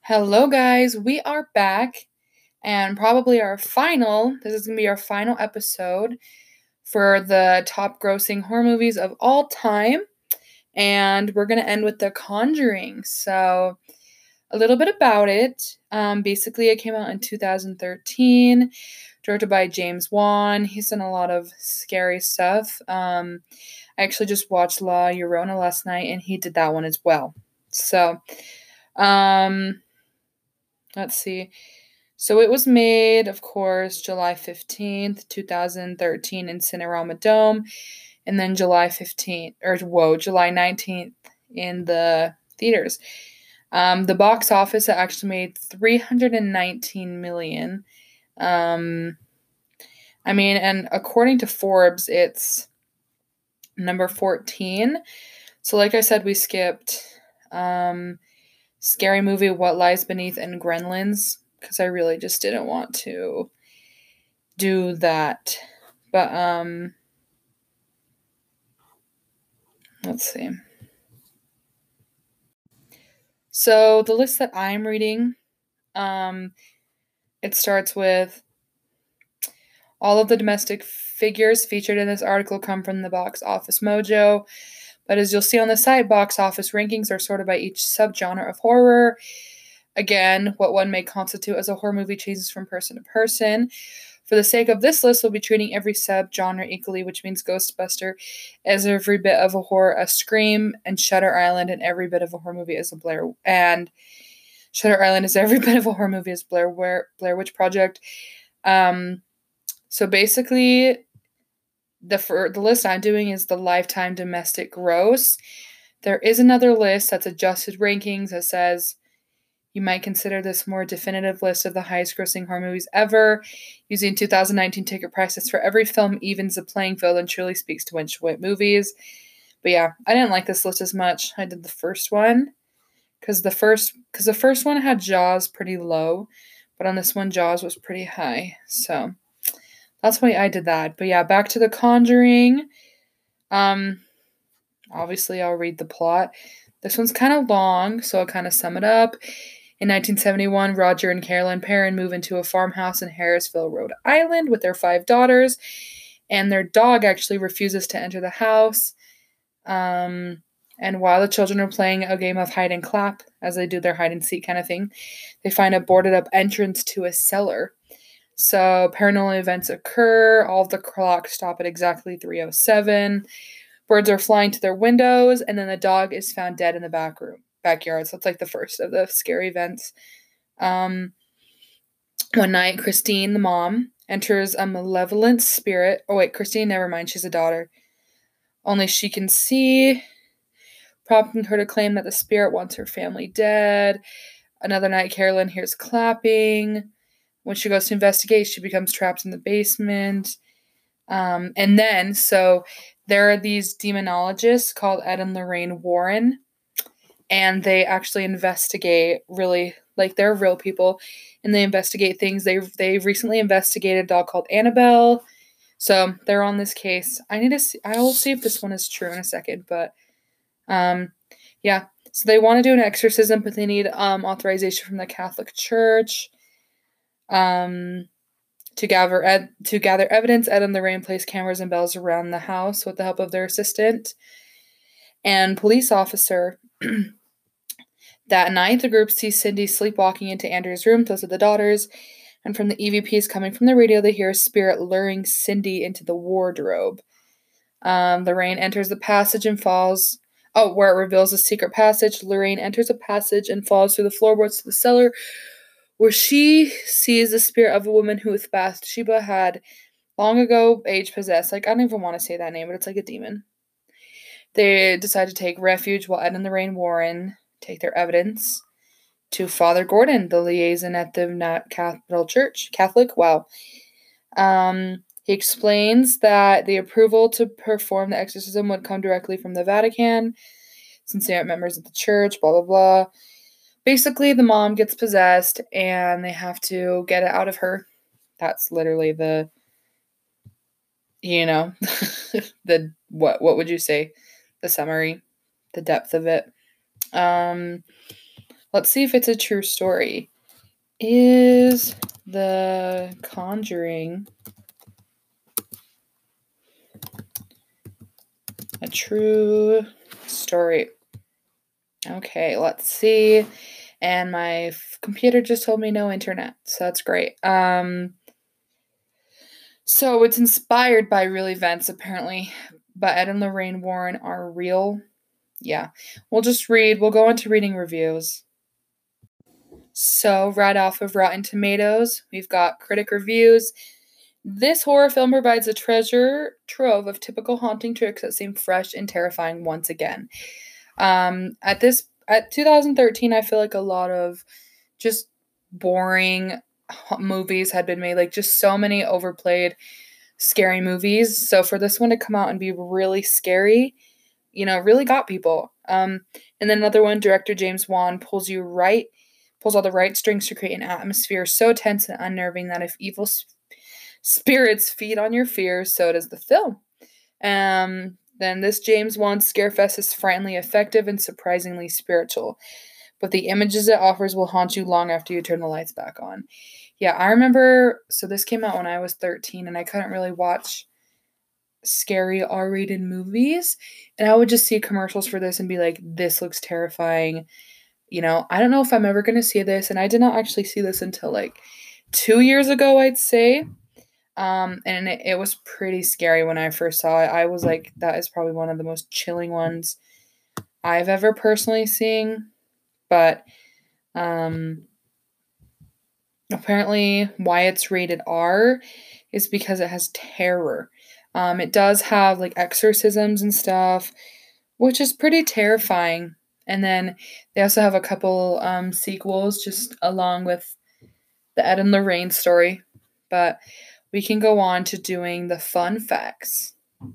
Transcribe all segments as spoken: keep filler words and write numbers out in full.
Hello, guys. We are back, and probably our final. This is going to be our final episode for the top grossing horror movies of all time. And we're going to end with The Conjuring. So, a little bit about it. Um, basically, it came out in two thousand thirteen, directed by James Wan. He's done a lot of scary stuff. Um, I actually just watched La Llorona last night, and he did that one as well. So, um, let's see. So it was made, of course, July fifteenth, twenty thirteen in Cinerama Dome, and then July fifteenth, or whoa, July nineteenth in the theaters. Um, the box office it actually made three hundred nineteen million. Um, I mean, and according to Forbes, it's number fourteen. So like I said, we skipped um, Scary Movie, What Lies Beneath, and Gremlins because I really just didn't want to do that. But um let's see. So the list that I'm reading, um it starts with all of the domestic figures featured in this article come from the Box Office Mojo. But as you'll see on the site, box office rankings are sorted by each subgenre of horror. Again, what one may constitute as a horror movie changes from person to person. For the sake of this list, we'll be treating every subgenre equally, which means Ghostbuster as every bit of a horror as Scream, and Shutter Island and every bit of a horror movie as a Blair and Shutter Island is every bit of a horror movie as Blair Blair Witch Project. Um, so basically, the for, the list I'm doing is the lifetime domestic gross. There is another list that's adjusted rankings that says you might consider this more definitive list of the highest grossing horror movies ever. Using two thousand nineteen ticket prices for every film evens the playing field and truly speaks to which what movies. But yeah, I didn't like this list as much. I did the first one because the first because the first one had Jaws pretty low, but on this one Jaws was pretty high. So that's why I did that. But yeah, back to The Conjuring. Um, obviously I'll read the plot. This one's kind of long, so I'll kind of sum it up. In nineteen seventy-one, Roger and Carolyn Perron move into a farmhouse in Harrisville, Rhode Island with their five daughters, and their dog actually refuses to enter the house. Um, and while the children are playing a game of hide and clap, as they do their hide and seek kind of thing, they find a boarded up entrance to a cellar. So paranormal events occur. All of the clocks stop at exactly three oh seven. Birds are flying to their windows, and then the dog is found dead in the back room. Backyard. So it's like the first of the scary events. Um, one night, Christine, the mom, enters a malevolent spirit. Oh, wait, Christine, never mind. She's a daughter. Only she can see, prompting her to claim that the spirit wants her family dead. Another night, Carolyn hears clapping. When she goes to investigate, she becomes trapped in the basement. Um, and then, so there are these demonologists called Ed and Lorraine Warren. And they actually investigate really, like they're real people, and they investigate things. They they recently investigated a dog called Annabelle, so they're on this case. I need to see. I will see if this one is true in a second, but um, yeah. So they want to do an exorcism, but they need um authorization from the Catholic Church. Um, to gather ed- to gather evidence, Ed and Lorraine place cameras and bells around the house with the help of their assistant and police officer. That night, the group sees Cindy sleepwalking into Andrew's room, those are the daughters, and from the E V Ps coming from the radio, they hear a spirit luring Cindy into the wardrobe. Um, Lorraine enters the passage and falls. Oh, where it reveals a secret passage. Lorraine enters a passage and falls through the floorboards to the cellar, where she sees the spirit of a woman who with Bathsheba had long ago age possessed. Like, I don't even want to say that name, but it's like a demon. They decide to take refuge while Ed and Lorraine Warren take their evidence to Father Gordon, the liaison at the Cathedral Church. Catholic? Wow. Um, he explains that the approval to perform the exorcism would come directly from the Vatican, since they aren't members of the church, blah, blah, blah. Basically, the mom gets possessed, and they have to get it out of her. That's literally the, you know, the, what, what would you say? The summary, the depth of it. Um, Let's see if it's a true story. Is The Conjuring a true story? Okay, let's see. And my f- computer just told me no internet, so that's great. Um, so it's inspired by real events, apparently, but Ed and Lorraine Warren are real. Yeah, we'll just read. We'll go into reading reviews. So, right off of Rotten Tomatoes, we've got critic reviews. This horror film provides a treasure trove of typical haunting tricks that seem fresh and terrifying once again. Um, at this at two thousand thirteen, I feel like a lot of just boring movies had been made, like just so many overplayed scary movies. So for this one to come out and be really scary, you know, really got people. Um, and then another one, director James Wan pulls you right, pulls all the right strings to create an atmosphere so tense and unnerving that if evil sp- spirits feed on your fears, so does the film. Um, then this James Wan Scarefest is frighteningly effective and surprisingly spiritual, but the images it offers will haunt you long after you turn the lights back on. Yeah, I remember, so this came out when I was thirteen and I couldn't really watch scary R-rated movies, and I would just see commercials for this and be like, this looks terrifying. You know, I don't know if I'm ever going to see this, and I did not actually see this until like two years ago, I'd say. Um, and it, it was pretty scary when I first saw it. I was like, that is probably one of the most chilling ones I've ever personally seen. But um, apparently, why it's rated R is because it has terror. Um, it does have like exorcisms and stuff, which is pretty terrifying. And then they also have a couple um, sequels just along with the Ed and Lorraine story. But we can go on to doing the fun facts.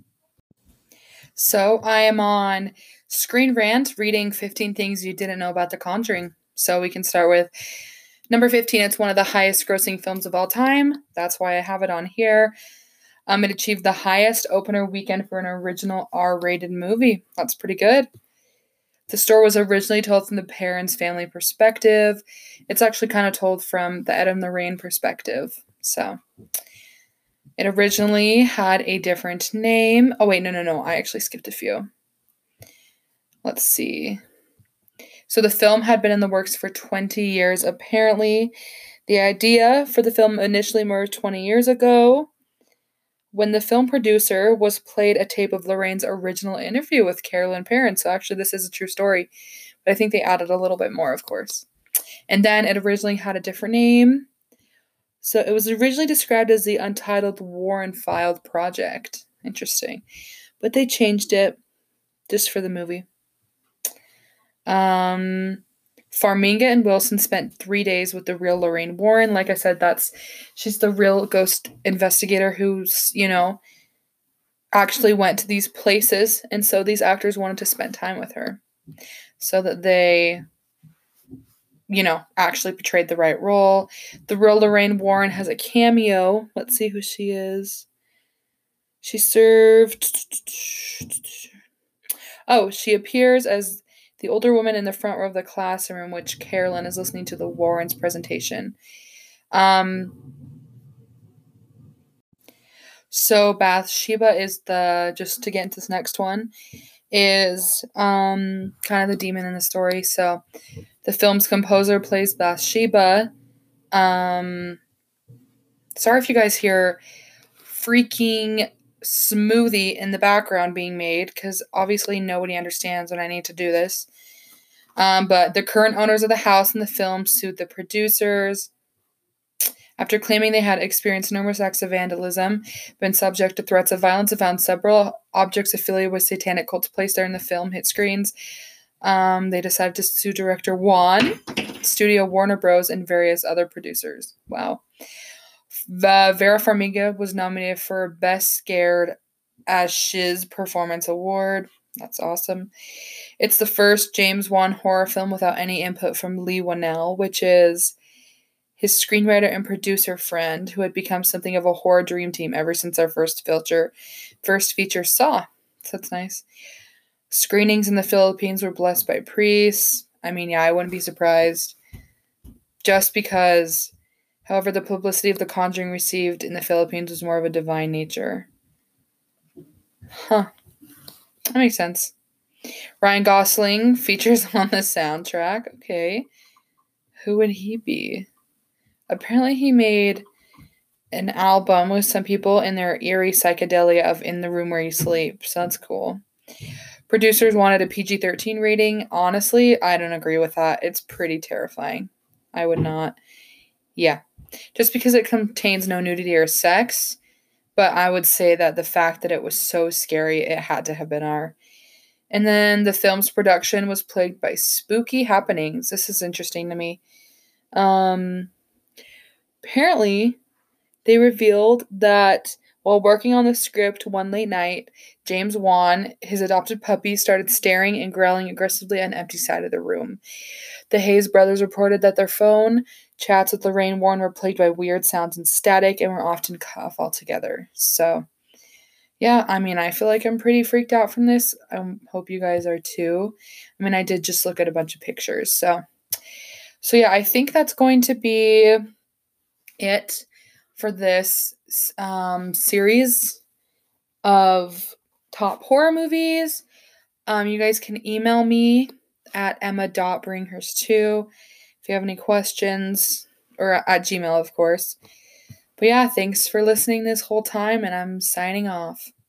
So I am on Screen Rant reading fifteen things you didn't know about The Conjuring. So we can start with number fifteen. It's one of the highest grossing films of all time. That's why I have it on here. Um, it achieved the highest opener weekend for an original R-rated movie. That's pretty good. The story was originally told from the parents' family perspective. It's actually kind of told from the Ed and Lorraine perspective. So it originally had a different name. Oh, wait, no, no, no. I actually skipped a few. Let's see. So the film had been in the works for twenty years, apparently. The idea for the film initially emerged twenty years ago when the film producer was played a tape of Lorraine's original interview with Carolyn Perrin. So actually, this is a true story, but I think they added a little bit more, of course. And then it originally had a different name. So it was originally described as the Untitled Warren Filed Project. Interesting. But they changed it just for the movie. Um, Farmiga and Wilson spent three days with the real Lorraine Warren. Like I said, that's she's the real ghost investigator who's, you know, actually went to these places. And so these actors wanted to spend time with her so that they, you know, actually portrayed the right role. The real Lorraine Warren has a cameo. Let's see who she is. She served. Oh, she appears as the older woman in the front row of the classroom in which Carolyn is listening to the Warrens' presentation. Um, so Bathsheba is the, just to get into this next one, is um, kind of the demon in the story. So the film's composer plays Bathsheba. Um, sorry if you guys hear freaking smoothie in the background being made, because obviously nobody understands when I need to do this. Um, but the current owners of the house in the film sued the producers after claiming they had experienced numerous acts of vandalism, been subject to threats of violence, and found several objects affiliated with satanic cults placed during the film hit screens. Um, they decided to sue director Wan, studio Warner Bros., and various other producers. Wow. The Vera Farmiga was nominated for Best Scared as Shiz Performance Award. That's awesome. It's the first James Wan horror film without any input from Leigh Whannell, which is his screenwriter and producer friend who had become something of a horror dream team ever since our first feature, first feature Saw. So that's nice. Screenings in the Philippines were blessed by priests. I mean, yeah, I wouldn't be surprised. Just because, however, the publicity of The Conjuring received in the Philippines was more of a divine nature. Huh. That makes sense. Ryan Gosling features on the soundtrack. Okay. Who would he be? Apparently, he made an album with some people in their eerie psychedelia of In the Room Where You Sleep. So that's cool. Producers wanted a P G thirteen rating. Honestly, I don't agree with that. It's pretty terrifying. I would not. Yeah. Just because it contains no nudity or sex. But I would say that the fact that it was so scary, it had to have been R. And then the film's production was plagued by spooky happenings. This is interesting to me. Um, apparently, they revealed that while working on the script one late night, James Wan, his adopted puppy, started staring and growling aggressively on the empty side of the room. The Hayes brothers reported that their phone chats with Lorraine Warren were plagued by weird sounds and static and were often cut off altogether. So, yeah, I mean, I feel like I'm pretty freaked out from this. I hope you guys are too. I mean, I did just look at a bunch of pictures. So, so yeah, I think that's going to be it for this um, series of top horror movies. Um, you guys can email me at emma dot bringhurst two if you have any questions, or at Gmail, of course. But yeah, thanks for listening this whole time, and I'm signing off.